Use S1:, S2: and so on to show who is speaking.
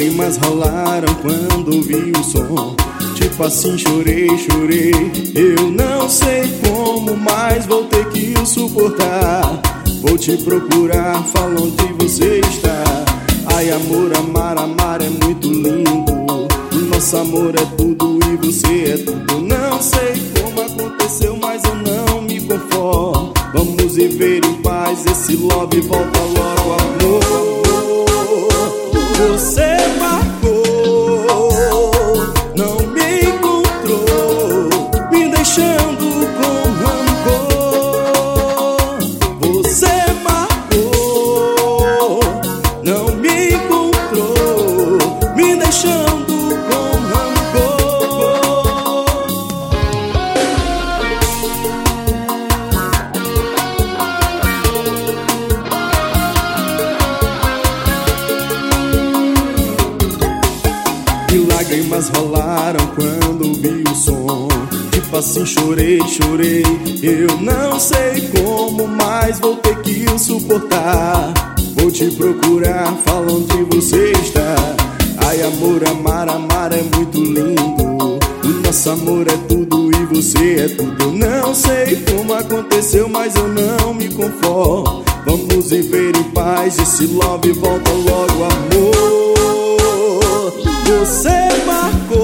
S1: lágrimas rolaram quando ouvi o som. Tipo assim, chorei, chorei. Eu não sei como, mas vou ter que o suportar. Vou te procurar, fala onde você está. Ai, amor, amar, amar é muito lindo. O nosso amor é tudo e você é tudo. Eu não sei como aconteceu, mas eu não me conformo. Vamos viver em paz, esse love volta logo, amor. Você marcou, não me encontrou, me deixando com rancor. Você marcou, não me encontrou, me deixando com rancor. E lágrimas rolaram quando ouvi o som. Tipo assim, chorei, chorei. Eu não sei como, mas vou ter que o suportar. Vou te procurar, fala onde você está. Ai, amor, amar, amar é muito lindo. O nosso amor é tudo e você é tudo. Eu não sei como aconteceu, mas eu não me conformo. Vamos viver em paz, esse love volta logo, amor. Você marcou,